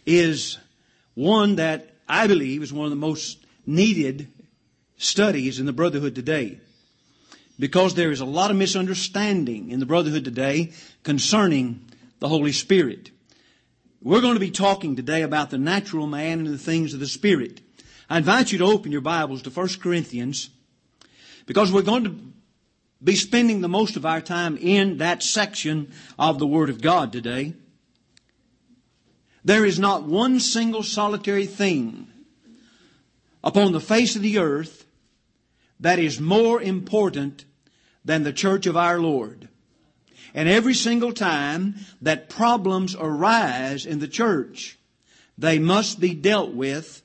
is one that I believe is one of the most needed studies in the brotherhood today. Because there is a lot of misunderstanding in the brotherhood today concerning the Holy Spirit. We're going to be talking today about the natural man and the things of the Spirit. I invite you to open your Bibles to 1 Corinthians, because we're going to be spending the most of our time in that section of the Word of God today. There is not one single solitary thing upon the face of the earth that is more important than the church of our Lord. And every single time that problems arise in the church, they must be dealt with,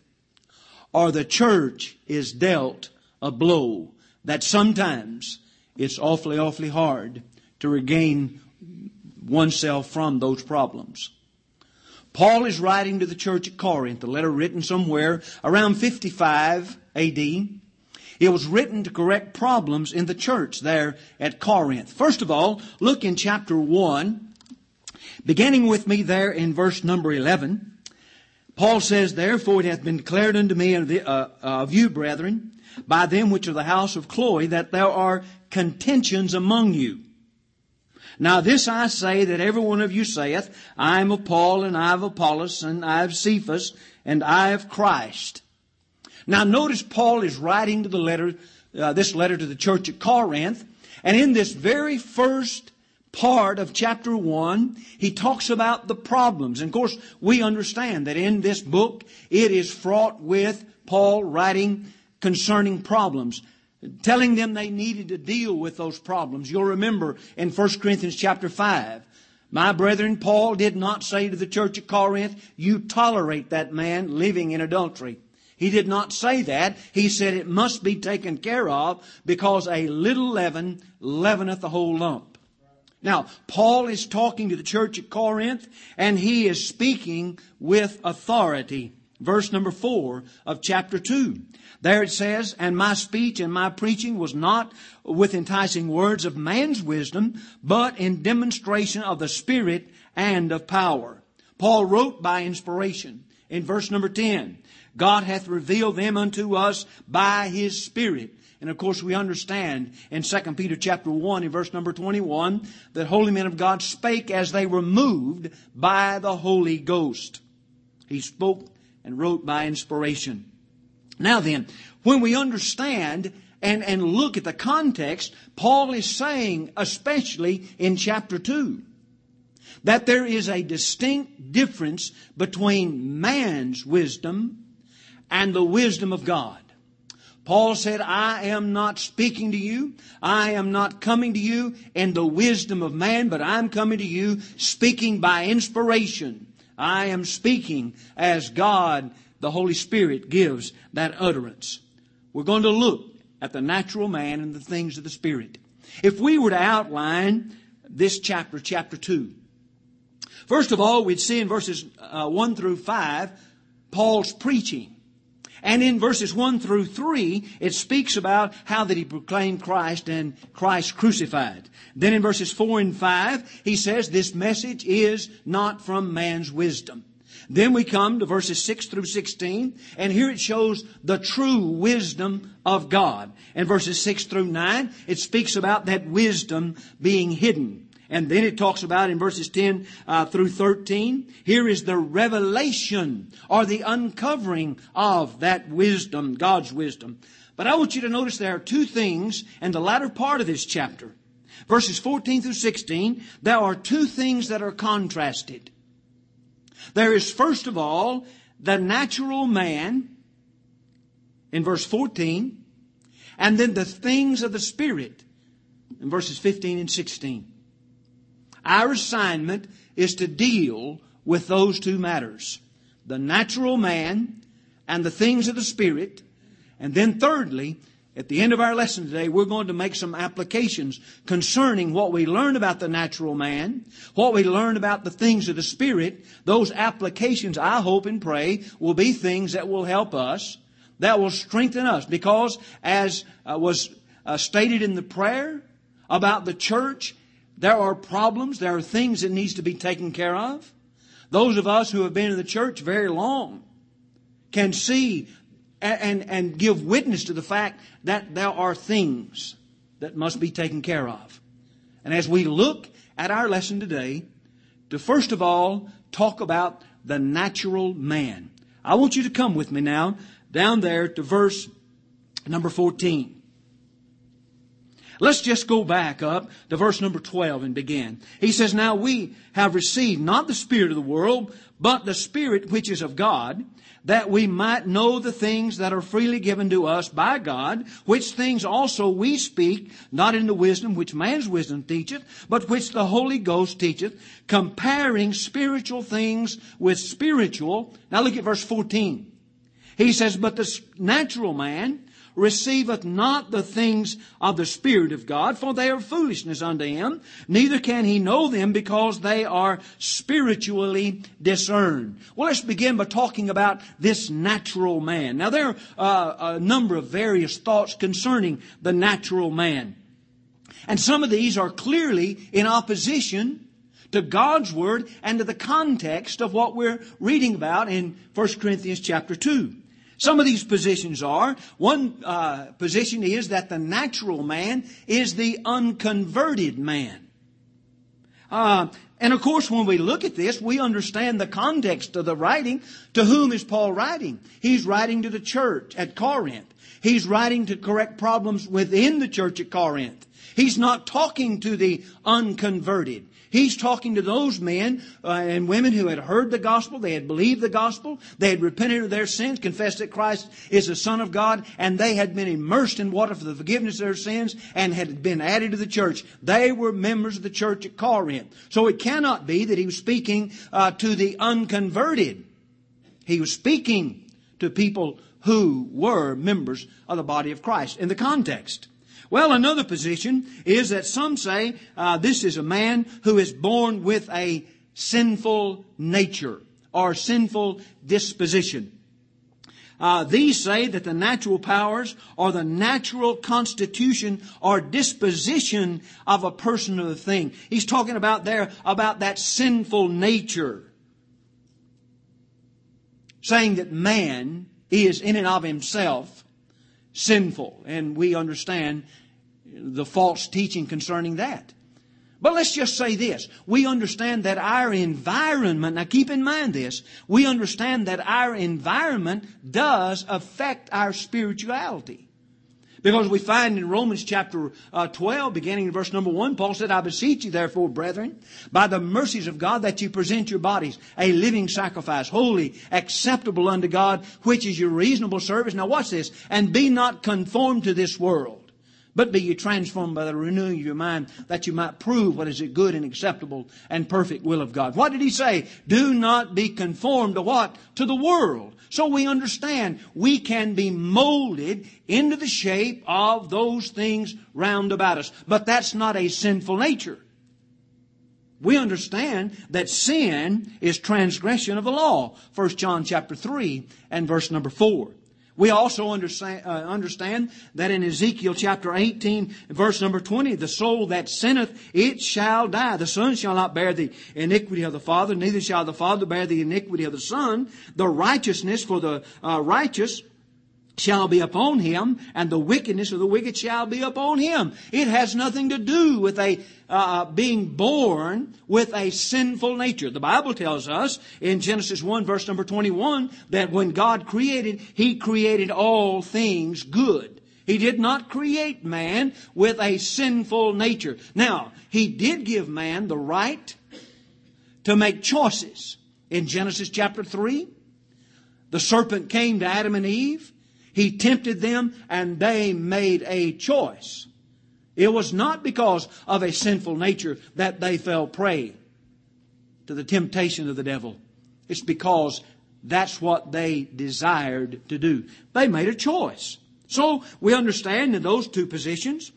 or the church is dealt a blow that sometimes it's awfully hard to regain oneself from those problems. Paul is writing to the church at Corinth, a letter written somewhere around 55 A.D. It was written to correct problems in the church there at Corinth. First of all, look in chapter 1, beginning with me there in verse number 11. Paul says, "Therefore it hath been declared unto me of you, brethren, by them which are the house of Chloe, that there are contentions among you. Now this I say, that every one of you saith, I am of Paul, and I of Apollos, and I of Cephas, and I of Christ." Now notice Paul is writing to this letter to the church at Corinth, and in this very first part of chapter 1, he talks about the problems. And of course, we understand that in this book, it is fraught with Paul writing concerning problems, telling them they needed to deal with those problems. You'll remember in 1 Corinthians chapter 5, "My brethren, Paul did not say to the church at Corinth, you tolerate that man living in adultery." He did not say that. He said it must be taken care of, because a little leaven leaveneth the whole lump. Now, Paul is talking to the church at Corinth, and he is speaking with authority. Verse number 4 of chapter 2. There it says, "And my speech and my preaching was not with enticing words of man's wisdom, but in demonstration of the Spirit and of power." Paul wrote by inspiration. In verse number 10, "God hath revealed them unto us by His Spirit." And of course we understand in 2 Peter chapter 1 in verse number 21 that holy men of God spake as they were moved by the Holy Ghost. He spoke and wrote by inspiration. Now then, when we understand and look at the context, Paul is saying, especially in chapter 2, that there is a distinct difference between man's wisdom and the wisdom of God. Paul said, "I am not speaking to you. I am not coming to you in the wisdom of man, but I'm coming to you speaking by inspiration. I am speaking as God, the Holy Spirit, gives that utterance." We're going to look at the natural man and the things of the Spirit. If we were to outline this chapter 2, first of all, we'd see in verses 1 through 5, Paul's preaching. And in verses 1 through 3, it speaks about how that he proclaimed Christ and Christ crucified. Then in verses 4 and 5, he says this message is not from man's wisdom. Then we come to verses 6 through 16, and here it shows the true wisdom of God. In verses 6 through 9, it speaks about that wisdom being hidden. And then it talks about in verses 10 through 13, here is the revelation or the uncovering of that wisdom, God's wisdom. But I want you to notice there are two things in the latter part of this chapter. Verses 14 through 16, there are two things that are contrasted. There is, first of all, the natural man in verse 14, and then the things of the Spirit in verses 15 and 16. Our assignment is to deal with those two matters, the natural man and the things of the Spirit. And then thirdly, at the end of our lesson today, we're going to make some applications concerning what we learn about the natural man, what we learn about the things of the Spirit. Those applications, I hope and pray, will be things that will help us, that will strengthen us. Because as was stated in the prayer about the church, there are problems, there are things that needs to be taken care of. Those of us who have been in the church very long can see and give witness to the fact that there are things that must be taken care of. And as we look at our lesson today, to first of all talk about the natural man. I want you to come with me now down there to verse number 14. Let's just go back up to verse number 12 and begin. He says, "Now we have received not the spirit of the world, but the Spirit which is of God, that we might know the things that are freely given to us by God, which things also we speak, not in the wisdom which man's wisdom teacheth, but which the Holy Ghost teacheth, comparing spiritual things with spiritual." Now look at verse 14. He says, "But the natural man receiveth not the things of the Spirit of God, for they are foolishness unto him, neither can he know them, because they are spiritually discerned." Well, let's begin by talking about this natural man. Now, there are a number of various thoughts concerning the natural man. And some of these are clearly in opposition to God's Word and to the context of what we're reading about in 1 Corinthians chapter 2. Some of these positions are, one position is that the natural man is the unconverted man. And of course, when we look at this, we understand the context of the writing. To whom is Paul writing? He's writing to the church at Corinth. He's writing to correct problems within the church at Corinth. He's not talking to the unconverted. He's talking to those men and women who had heard the gospel, they had believed the gospel, they had repented of their sins, confessed that Christ is the Son of God, and they had been immersed in water for the forgiveness of their sins and had been added to the church. They were members of the church at Corinth. So it cannot be that he was speaking to the unconverted. He was speaking to people who were members of the body of Christ in the context. Well, another position is that some say this is a man who is born with a sinful nature or sinful disposition. These say that the natural powers or the natural constitution or disposition of a person or a thing. He's talking about there about that sinful nature, saying that man is in and of himself sinful. And we understand the false teaching concerning that. But let's just say this. We understand that our environment, now keep in mind this, we understand that our environment does affect our spirituality. Because we find in Romans chapter 12, beginning in verse number 1, Paul said, "I beseech you therefore, brethren, by the mercies of God, that you present your bodies a living sacrifice, holy, acceptable unto God, which is your reasonable service." Now watch this. "And be not conformed to this world, but be ye transformed by the renewing of your mind, that you might prove what is a good and acceptable and perfect will of God." What did he say? Do not be conformed to what? To the world. So we understand we can be molded into the shape of those things round about us. But that's not a sinful nature. We understand that sin is transgression of the law. 1 John chapter 3 and verse number 4. We also understand that in Ezekiel chapter 18, verse number 20, "The soul that sinneth, it shall die. The son shall not bear the iniquity of the father, neither shall the father bear the iniquity of the son. The righteousness for the righteous shall be upon him, and the wickedness of the wicked shall be upon him." It has nothing to do with being born with a sinful nature. The Bible tells us in Genesis 1 verse number 21 that when God created, He created all things good. He did not create man with a sinful nature. Now, He did give man the right to make choices. In Genesis chapter 3, the serpent came to Adam and Eve. He tempted them and they made a choice. It was not because of a sinful nature that they fell prey to the temptation of the devil. It's because that's what they desired to do. They made a choice. So we understand in those two positions,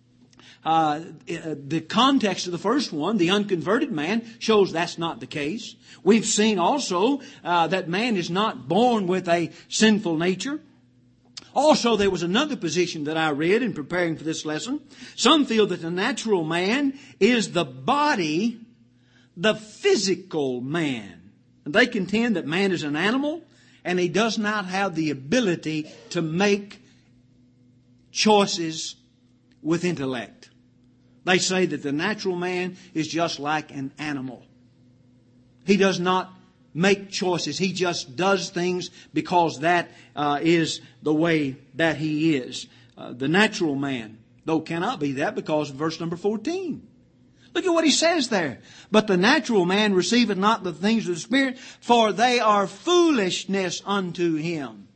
the context of the first one, the unconverted man, shows that's not the case. We've seen also that man is not born with a sinful nature. Also, there was another position that I read in preparing for this lesson. Some feel that the natural man is the body, the physical man. They contend that man is an animal and he does not have the ability to make choices with intellect. They say that the natural man is just like an animal. He does not make choices. He just does things because that is the way that he is. The natural man, though, cannot be that because of verse number 14. Look at what he says there. But the natural man receiveth not the things of the Spirit, for they are foolishness unto him.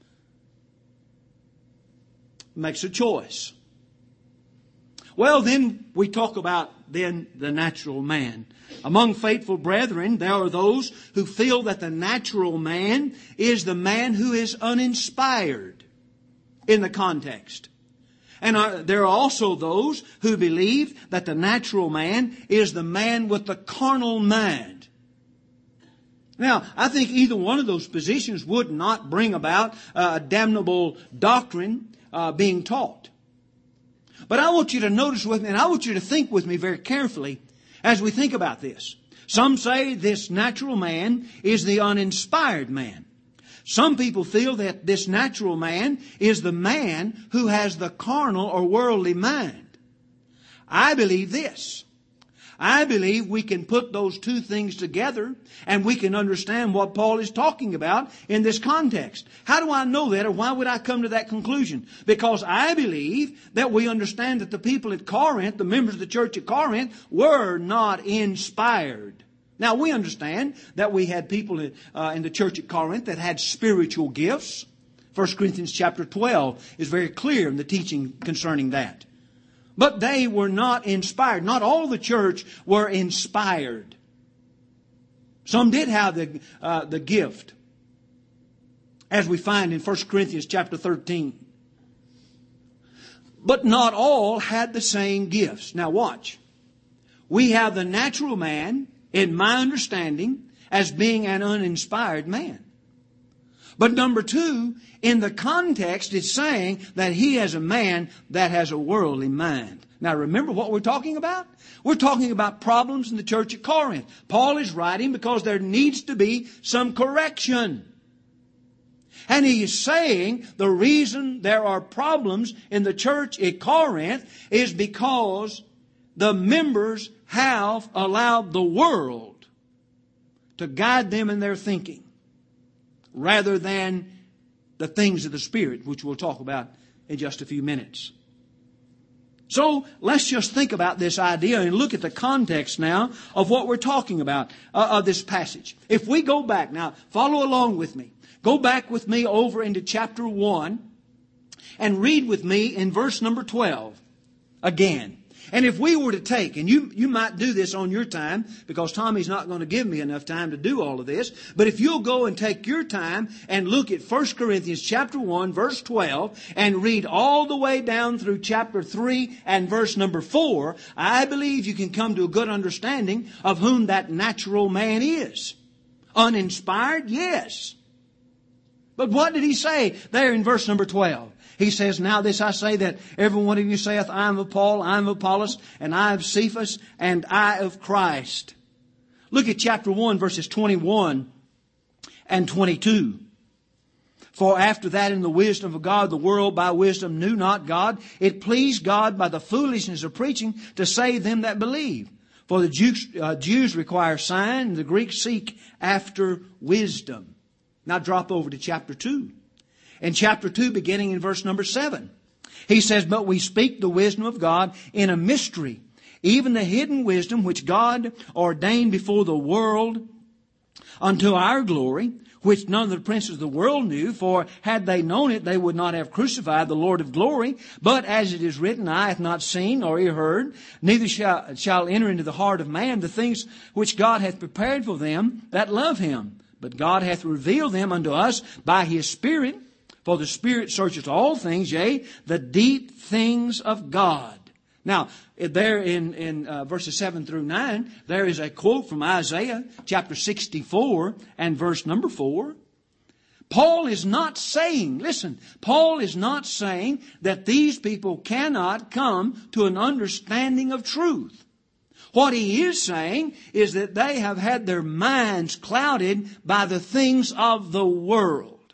Makes a choice. Well, then we talk about then the natural man. Among faithful brethren, there are those who feel that the natural man is the man who is uninspired in the context. And there are also those who believe that the natural man is the man with the carnal mind. Now, I think either one of those positions would not bring about a damnable doctrine being taught. But I want you to notice with me, and I want you to think with me very carefully as we think about this. Some say this natural man is the uninspired man. Some people feel that this natural man is the man who has the carnal or worldly mind. I believe this. I believe we can put those two things together and we can understand what Paul is talking about in this context. How do I know that, or why would I come to that conclusion? Because I believe that we understand that the people at Corinth, the members of the church at Corinth, were not inspired. Now, we understand that we had people in the church at Corinth that had spiritual gifts. 1 Corinthians chapter 12 is very clear in the teaching concerning that. But they were not inspired. Not all the church were inspired. Some did have the gift, as we find in 1 Corinthians chapter 13. But not all had the same gifts. Now watch. We have the natural man, in my understanding, as being an uninspired man. But number two, in the context, it's saying that he is a man that has a worldly mind. Now remember what we're talking about? We're talking about problems in the church at Corinth. Paul is writing because there needs to be some correction. And he is saying the reason there are problems in the church at Corinth is because the members have allowed the world to guide them in their thinking rather than the things of the Spirit, which we'll talk about in just a few minutes. So let's just think about this idea and look at the context now of what we're talking about of this passage. If we go back, now follow along with me. Go back with me over into chapter 1 and read with me in verse number 12 again. And if we were to take, and you might do this on your time, because Tommy's not going to give me enough time to do all of this, but if you'll go and take your time and look at 1 Corinthians chapter 1, verse 12, and read all the way down through chapter 3 and verse number 4, I believe you can come to a good understanding of whom that natural man is. Uninspired? Yes. But what did he say there in verse number 12? He says, now this I say, that every one of you saith, I am of Paul, I am of Apollos, and I of Cephas, and I of Christ. Look at chapter 1, verses 21 and 22. For after that in the wisdom of God, the world by wisdom knew not God. It pleased God by the foolishness of preaching to save them that believe. For the Jews require sign, and the Greeks seek after wisdom. Now drop over to chapter 2. In chapter 2, beginning in verse number 7, he says, but we speak the wisdom of God in a mystery, even the hidden wisdom which God ordained before the world unto our glory, which none of the princes of the world knew, for had they known it, they would not have crucified the Lord of glory. But as it is written, eye hath not seen nor ear heard, neither shall enter into the heart of man the things which God hath prepared for them that love him. But God hath revealed them unto us by his Spirit. For the Spirit searcheth all things, yea, the deep things of God. Now, there in verses 7 through 9, there is a quote from Isaiah chapter 64 and verse number 4. Paul is not saying, listen, Paul is not saying that these people cannot come to an understanding of truth. What he is saying is that they have had their minds clouded by the things of the world.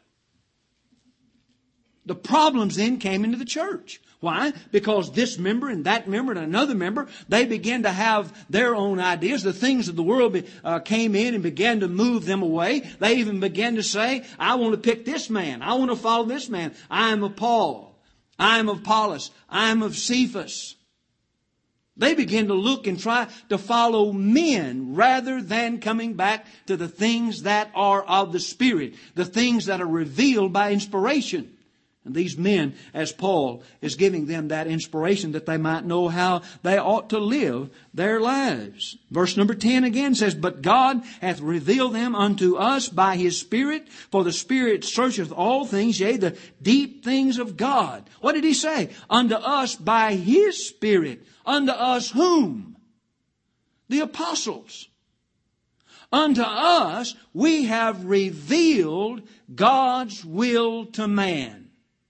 The problems then came into the church. Why? Because this member and that member and another member, they began to have their own ideas. The things of the world came in and began to move them away. They even began to say, I want to pick this man. I want to follow this man. I am of Paul. I am of Apollos. I am of Cephas. They begin to look and try to follow men rather than coming back to the things that are of the Spirit, the things that are revealed by inspiration. And these men, as Paul is giving them that inspiration that they might know how they ought to live their lives. Verse number 10 again says, But God hath revealed them unto us by His Spirit, for the Spirit searcheth all things, yea, the deep things of God. What did He say? Unto us by His Spirit. Unto us whom? The apostles. Unto us we have revealed God's will to man.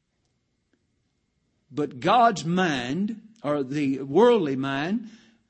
But God's mind, or the worldly mind,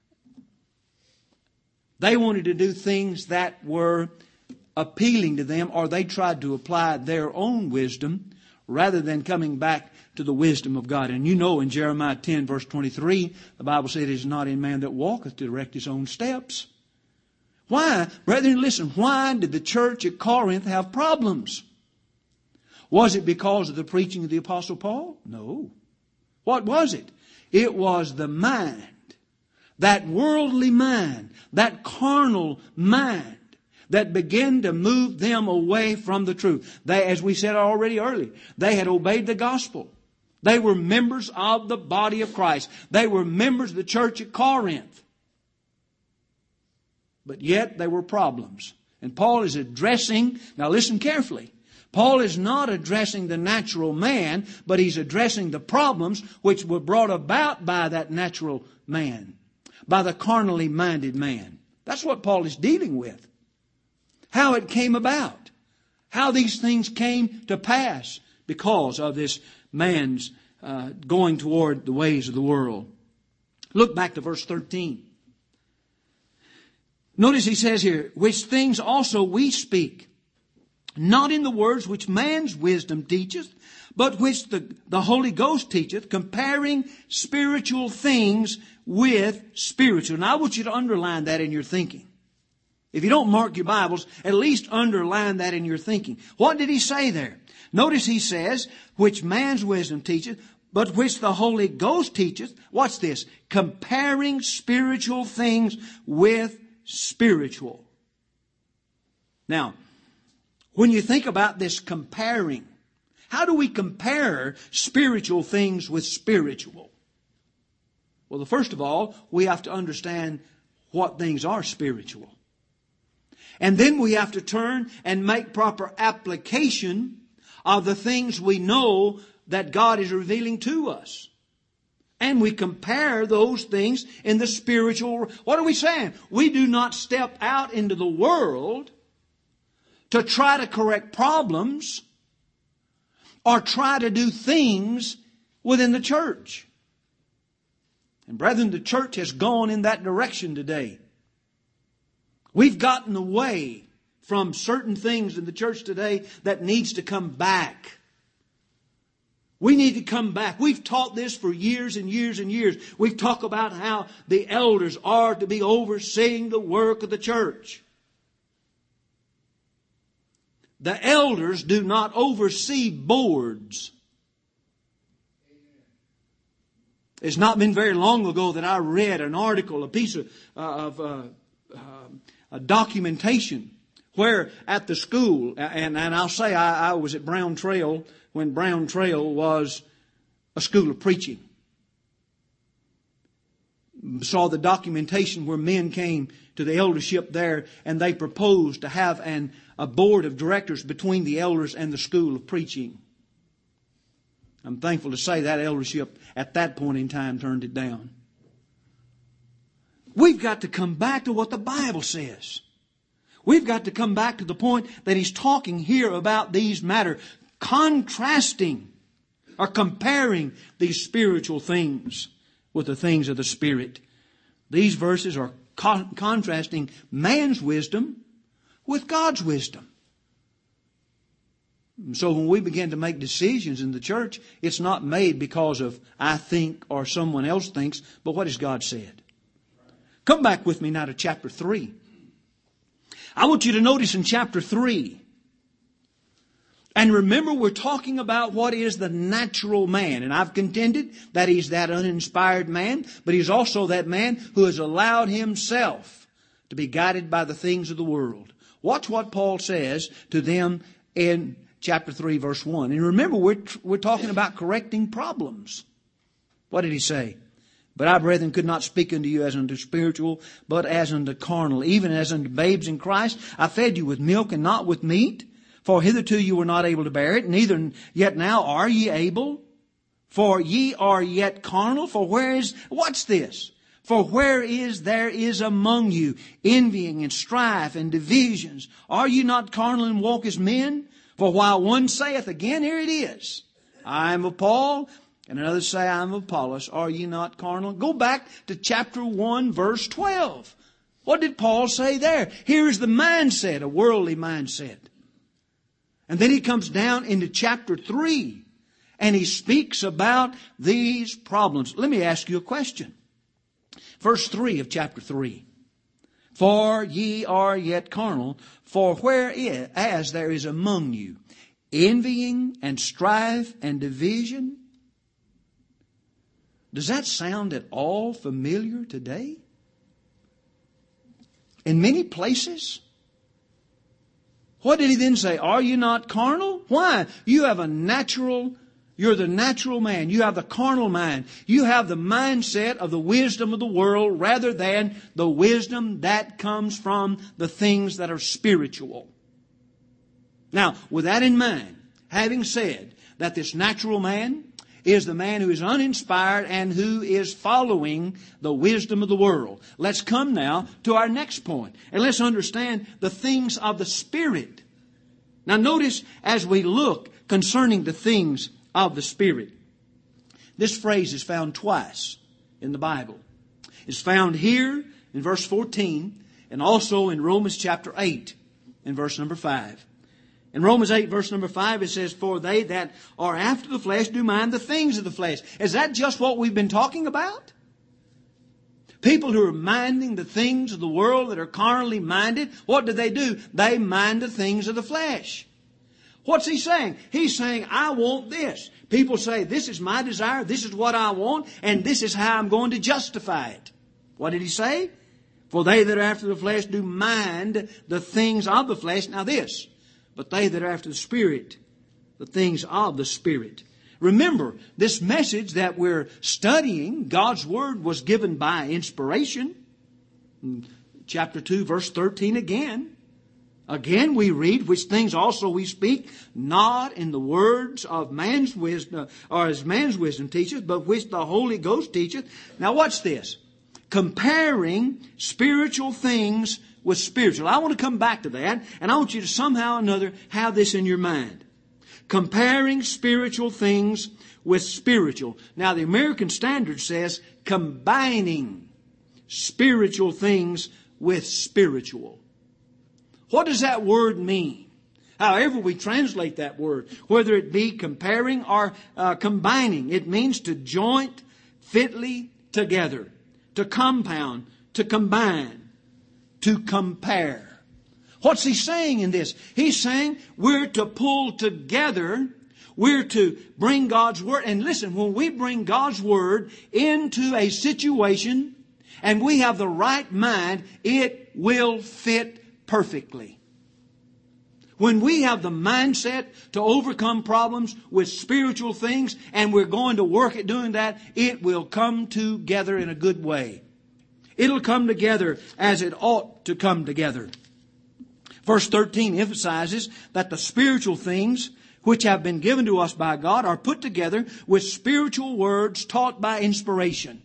they wanted to do things that were appealing to them, or they tried to apply their own wisdom rather than coming back to the wisdom of God. And you know in Jeremiah 10 verse 23, the Bible said, It is not in man that walketh to direct his own steps. Why? Brethren, listen, why did the church at Corinth have problems? Was it because of the preaching of the Apostle Paul? No. What was it? It was the mind, that worldly mind, that carnal mind, that began to move them away from the truth. They, as we said already earlier, they had obeyed the gospel. They were members of the body of Christ. They were members of the church at Corinth. But yet there were problems. And Paul is addressing, now listen carefully, Paul is not addressing the natural man, but he's addressing the problems which were brought about by that natural man, by the carnally minded man. That's what Paul is dealing with. How it came about. How these things came to pass because of this man's going toward the ways of the world. Look back to verse 13. Notice he says here, which things also we speak, not in the words which man's wisdom teacheth, but which the Holy Ghost teacheth, comparing spiritual things with spiritual. And I want you to underline that in your thinking. If you don't mark your Bibles, at least underline that in your thinking. What did he say there? Notice he says, which man's wisdom teacheth, but which the Holy Ghost teacheth. What's this? Comparing spiritual things with spiritual. Now, when you think about this comparing, how do we compare spiritual things with spiritual? Well, first of all, we have to understand what things are spiritual. And then we have to turn and make proper application of the things we know that God is revealing to us. And we compare those things in the spiritual. What are we saying? We do not step out into the world to try to correct problems or try to do things within the church. And brethren, the church has gone in that direction today. We've gotten away from certain things in the church today that needs to come back. We need to come back. We've taught this for years and years and years. We've talked about how the elders are to be overseeing the work of the church. The elders do not oversee boards. It's not been very long ago that I read an article, a piece of documentation where at the school, and I'll say I was at Brown Trail when Brown Trail was a school of preaching. Saw the documentation where men came to the eldership there and they proposed to have a board of directors between the elders and the school of preaching. I'm thankful to say that eldership at that point in time turned it down. We've got to come back to what the Bible says. We've got to come back to the point that he's talking here about these matters, contrasting or comparing these spiritual things with the things of the Spirit. These verses are contrasting man's wisdom with God's wisdom. So when we begin to make decisions in the church, it's not made because of I think or someone else thinks, but what has God said? Come back with me now to chapter 3. I want you to notice in chapter 3, and remember we're talking about what is the natural man. And I've contended that he's that uninspired man, but he's also that man who has allowed himself to be guided by the things of the world. Watch what Paul says to them in chapter 3, verse 1. And remember, we're talking about correcting problems. What did he say? But I, brethren, could not speak unto you as unto spiritual, but as unto carnal, even as unto babes in Christ. I fed you with milk and not with meat, for hitherto you were not able to bear it, neither yet now are ye able. For ye are yet carnal. For where is, watch this. For where there is among you envying and strife and divisions, are you not carnal and walk as men? For while one saith, again here it is, I am of Paul, and another say, I am of Apollos, are ye not carnal? Go back to chapter 1, verse 12. What did Paul say there? Here is the mindset, a worldly mindset. And then he comes down into chapter 3, and he speaks about these problems. Let me ask you a question. Verse 3 of chapter 3. For ye are yet carnal, for whereas there is among you envying and strife and division. Does that sound at all familiar today? In many places? What did he then say? Are you not carnal? Why? You're the natural man. You have the carnal mind. You have the mindset of the wisdom of the world rather than the wisdom that comes from the things that are spiritual. Now, with that in mind, having said that this natural man is the man who is uninspired and who is following the wisdom of the world, let's come now to our next point. And let's understand the things of the Spirit. Now notice as we look concerning the things of the Spirit. This phrase is found twice in the Bible. It's found here in verse 14 and also in Romans chapter 8 in verse number 5. In Romans 8 verse number 5 it says, for they that are after the flesh do mind the things of the flesh. Is that just what we've been talking about? People who are minding the things of the world that are carnally minded, what do? They mind the things of the flesh. What's he saying? He's saying, I want this. People say, this is my desire, this is what I want, and this is how I'm going to justify it. What did he say? For they that are after the flesh do mind the things of the flesh. Now this, but they that are after the Spirit, the things of the Spirit. Remember, this message that we're studying, God's Word was given by inspiration. Chapter 2, verse 13 again. Again we read, which things also we speak, not in the words of man's wisdom, or as man's wisdom teacheth, but which the Holy Ghost teacheth. Now watch this. Comparing spiritual things with spiritual. I want to come back to that, and I want you to somehow or another have this in your mind. Comparing spiritual things with spiritual. Now the American Standard says combining spiritual things with spiritual. What does that word mean? However we translate that word, whether it be comparing or combining, it means to joint fitly together, to compound, to combine, to compare. What's he saying in this? He's saying we're to pull together, we're to bring God's Word. And listen, when we bring God's Word into a situation and we have the right mind, it will fit perfectly. When we have the mindset to overcome problems with spiritual things and we're going to work at doing that, it will come together in a good way. It'll come together as it ought to come together. Verse 13 emphasizes that the spiritual things which have been given to us by God are put together with spiritual words taught by inspiration.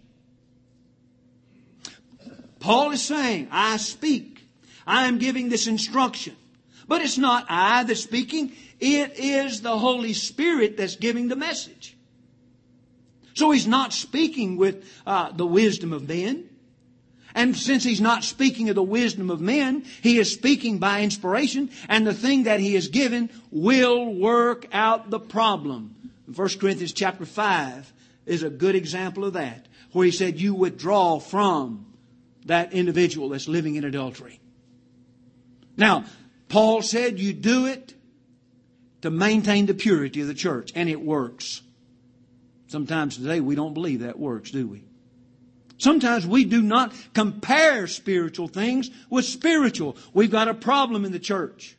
Paul is saying, I speak. I am giving this instruction. But it's not I that's speaking. It is the Holy Spirit that's giving the message. So he's not speaking with the wisdom of men. And since He's not speaking of the wisdom of men, He is speaking by inspiration, and the thing that He has given will work out the problem. 1 Corinthians chapter 5 is a good example of that, where He said, you withdraw from that individual that's living in adultery. Now, Paul said you do it to maintain the purity of the church, and it works. Sometimes today we don't believe that works, do we? Sometimes we do not compare spiritual things with spiritual. We've got a problem in the church.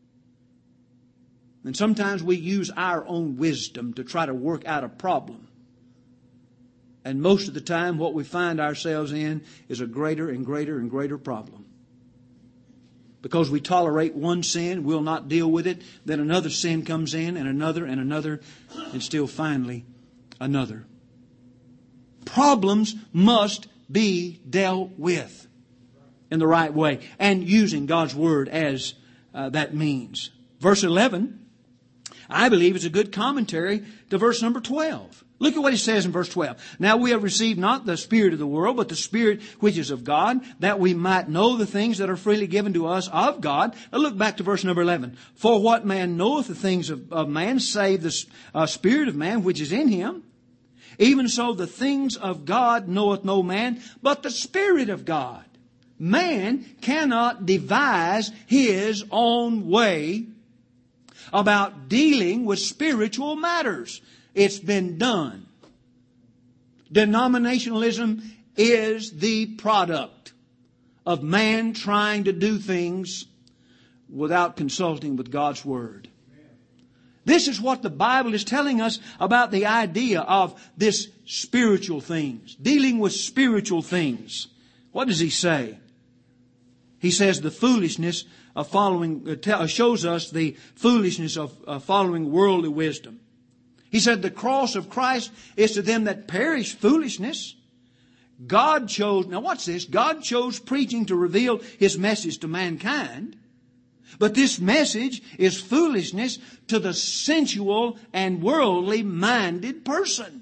And sometimes we use our own wisdom to try to work out a problem. And most of the time what we find ourselves in is a greater and greater and greater problem. Because we tolerate one sin, we'll not deal with it, then another sin comes in, and another, and still finally another. Problems must be dealt with in the right way, and using God's Word as that means. Verse 11, I believe, is a good commentary to verse number 12. Look at what he says in verse 12. Now we have received not the spirit of the world, but the Spirit which is of God, that we might know the things that are freely given to us of God. Now look back to verse number 11. For what man knoweth the things of man, save the Spirit of man which is in him? Even so the things of God knoweth no man, but the Spirit of God. Man cannot devise his own way about dealing with spiritual matters. It's been done. Denominationalism is the product of man trying to do things without consulting with God's Word. This is what the Bible is telling us about the idea of this spiritual things, dealing with spiritual things. What does he say? He says the foolishness of following, shows us the foolishness of following worldly wisdom. He said the cross of Christ is to them that perish foolishness. God chose, now watch this, God chose preaching to reveal His message to mankind. But this message is foolishness to the sensual and worldly minded person.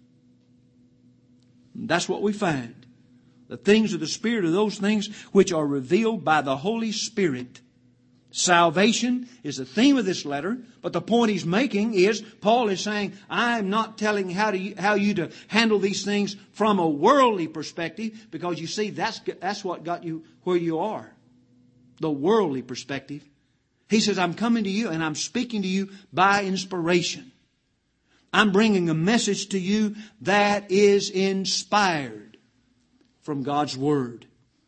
That's what we find. The things of the Spirit are those things which are revealed by the Holy Spirit. Salvation is the theme of this letter, but the point he's making is, Paul is saying, I'm not telling how you to handle these things from a worldly perspective, because you see, that's what got you where you are. The worldly perspective. He says, I'm coming to you and I'm speaking to you by inspiration. I'm bringing a message to you that is inspired from God's Word.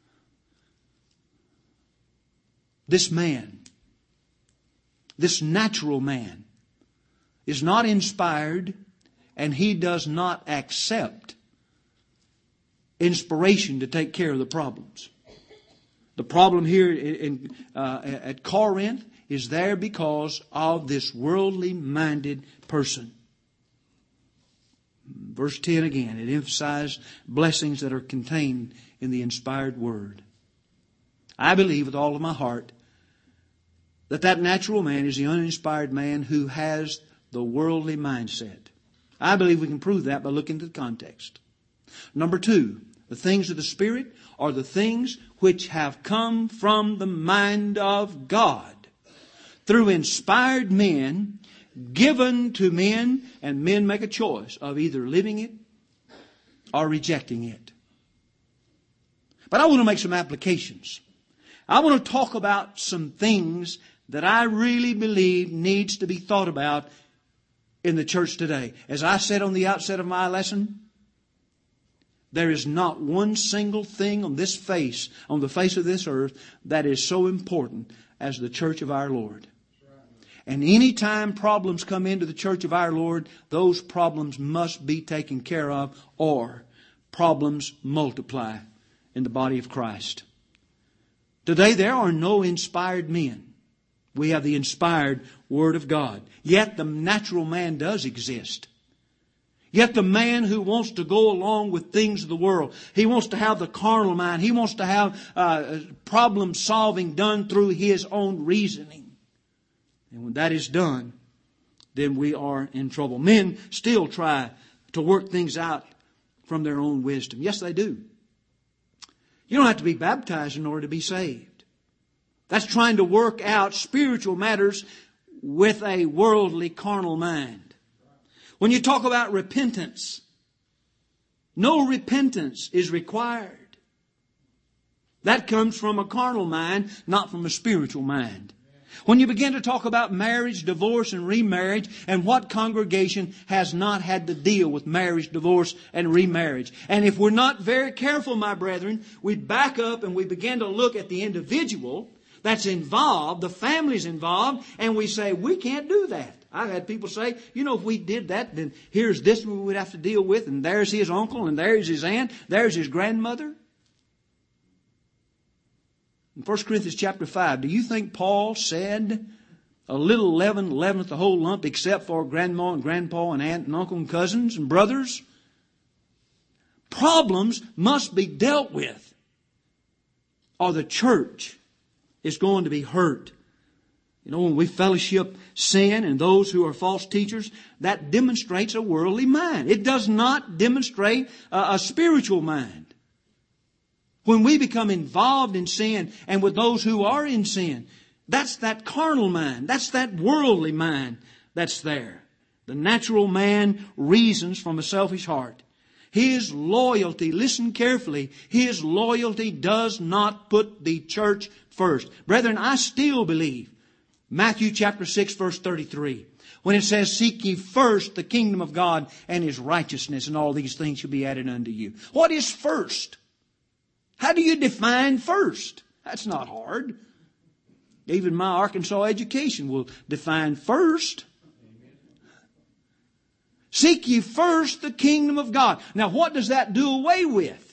This man, this natural man, is not inspired, and he does not accept inspiration to take care of the problems. The problem here at Corinth is there because of this worldly minded person. Verse 10 again, it emphasizes blessings that are contained in the inspired Word. I believe with all of my heart that natural man is the uninspired man who has the worldly mindset. I believe we can prove that by looking at the context. Number 2, the things of the Spirit are the things which have come from the mind of God through inspired men, given to men, and men make a choice of either living it or rejecting it. But I want to make some applications. I want to talk about some things that I really believe needs to be thought about in the church today. As I said on the outset of my lesson, there is not one single thing on the face of this earth that is so important as the church of our Lord. And any time problems come into the church of our Lord, those problems must be taken care of, or problems multiply in the body of Christ. Today there are no inspired men. We have the inspired Word of God. Yet the natural man does exist. Yet the man who wants to go along with things of the world, he wants to have the carnal mind. He wants to have problem solving done through his own reasoning. And when that is done, then we are in trouble. Men still try to work things out from their own wisdom. Yes, they do. You don't have to be baptized in order to be saved. That's trying to work out spiritual matters with a worldly, carnal mind. When you talk about repentance, no repentance is required. That comes from a carnal mind, not from a spiritual mind. When you begin to talk about marriage, divorce, and remarriage, and what congregation has not had to deal with marriage, divorce, and remarriage? And if we're not very careful, my brethren, we back up and we begin to look at the individual that's involved, the family's involved, and we say, we can't do that. I've had people say, if we did that, then here's this we would have to deal with, and there's his uncle, and there's his aunt, there's his grandmother. In 1 Corinthians chapter 5, do you think Paul said a little leaven leaveneth the whole lump except for grandma and grandpa and aunt and uncle and cousins and brothers? Problems must be dealt with, or the church is going to be hurt. When we fellowship sin and those who are false teachers, that demonstrates a worldly mind. It does not demonstrate a spiritual mind. When we become involved in sin and with those who are in sin, that's that carnal mind. That's that worldly mind that's there. The natural man reasons from a selfish heart. His loyalty, listen carefully, his loyalty does not put the church first. Brethren, I still believe Matthew chapter 6 verse 33, when it says, seek ye first the kingdom of God and His righteousness, and all these things shall be added unto you. What is first? How do you define first? That's not hard. Even my Arkansas education will define first. Seek ye first the kingdom of God. Now what does that do away with?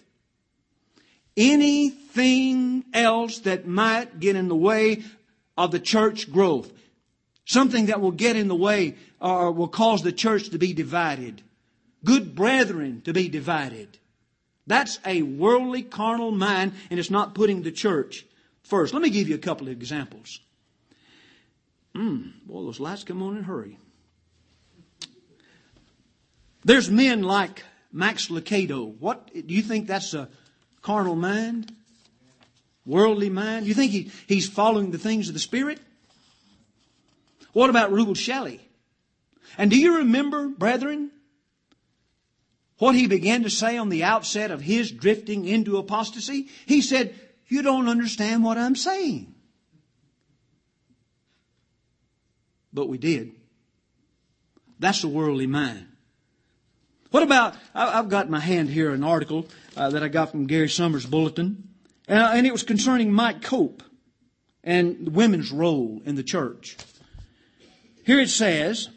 Anything else that might get in the way of the church growth. Something that will get in the way or will cause the church to be divided. Good brethren to be divided. That's a worldly, carnal mind, and it's not putting the church first. Let me give you a couple of examples. Boy, those lights come on in a hurry. There's men like Max Lucado. What do you think that's a carnal mind? Worldly mind? You think he's following the things of the Spirit? What about Rubel Shelley? And do you remember, brethren, what he began to say on the outset of his drifting into apostasy? He said, you don't understand what I'm saying. But we did. That's the worldly mind. What about, I've got in my hand here an article that I got from Gary Summers' bulletin. And it was concerning Mike Cope and the women's role in the church. Here it says,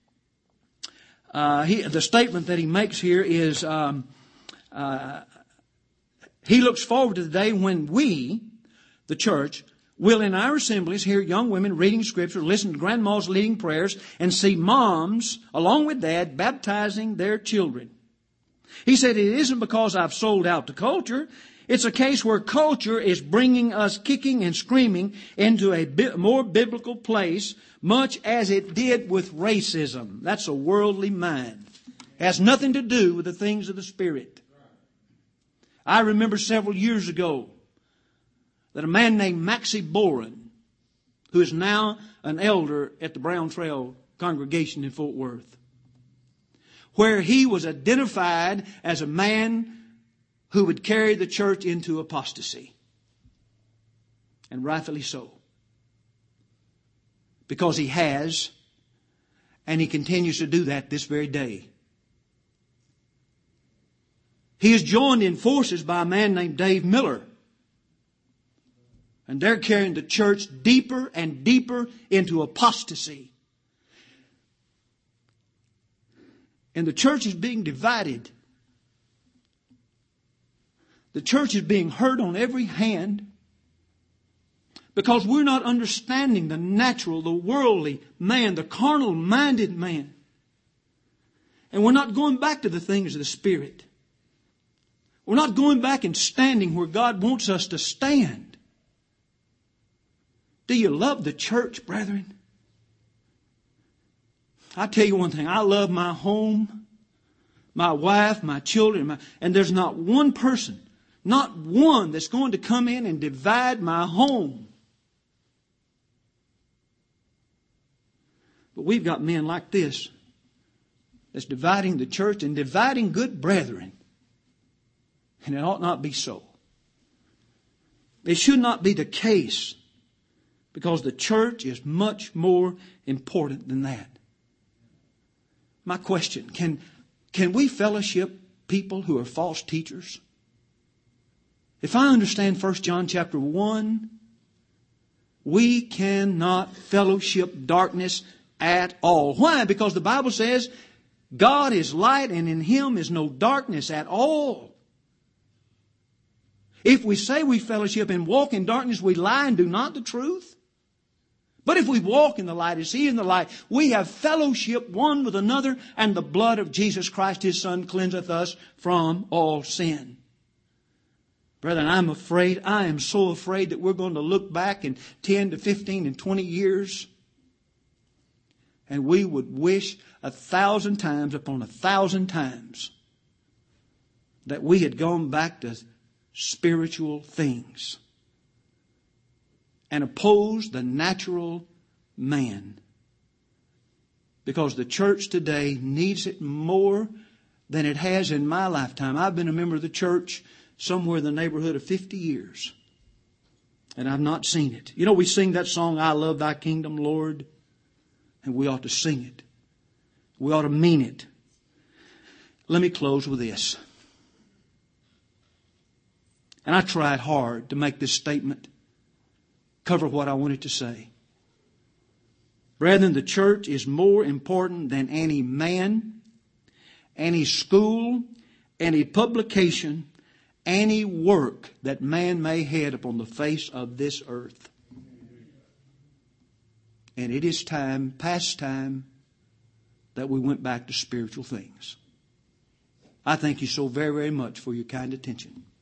the statement that he makes here is, he looks forward to the day when we, the church, will in our assemblies hear young women reading Scripture, listen to grandmas leading prayers, and see moms, along with dad, baptizing their children. He said, it isn't because I've sold out to culture. It's a case where culture is bringing us kicking and screaming into a more biblical place, much as it did with racism. That's a worldly mind. It has nothing to do with the things of the Spirit. I remember several years ago that a man named Maxie Boren, who is now an elder at the Brown Trail congregation in Fort Worth, where he was identified as a man who would carry the church into apostasy. And rightfully so. Because he has, and he continues to do that this very day. He is joined in forces by a man named Dave Miller. And they're carrying the church deeper and deeper into apostasy. And the church is being divided. The church is being hurt on every hand because we're not understanding the natural, the worldly man, the carnal-minded man. And we're not going back to the things of the Spirit. We're not going back and standing where God wants us to stand. Do you love the church, brethren? I tell you one thing, I love my home, my wife, my children, and there's not one person Not one that's going to come in and divide my home. But we've got men like this that's dividing the church and dividing good brethren. And it ought not be so. It should not be the case, because the church is much more important than that. My question, can we fellowship people who are false teachers? If I understand 1 John chapter 1, we cannot fellowship darkness at all. Why? Because the Bible says God is light and in Him is no darkness at all. If we say we fellowship and walk in darkness, we lie and do not the truth. But if we walk in the light as He in the light, we have fellowship one with another, and the blood of Jesus Christ His Son cleanseth us from all sin. Brethren, I am so afraid that we're going to look back in 10 to 15 and 20 years, and we would wish 1,000 times upon 1,000 times that we had gone back to spiritual things and oppose the natural man. Because the church today needs it more than it has in my lifetime. I've been a member of the church somewhere in the neighborhood of 50 years. And I've not seen it. You know, we sing that song, I Love Thy Kingdom, Lord. And we ought to sing it. We ought to mean it. Let me close with this. And I tried hard to make this statement cover what I wanted to say. Brethren, the church is more important than any man, any school, any publication, any work that man may have upon the face of this earth. And it is time, past time, that we went back to spiritual things. I thank you so very, very much for your kind attention.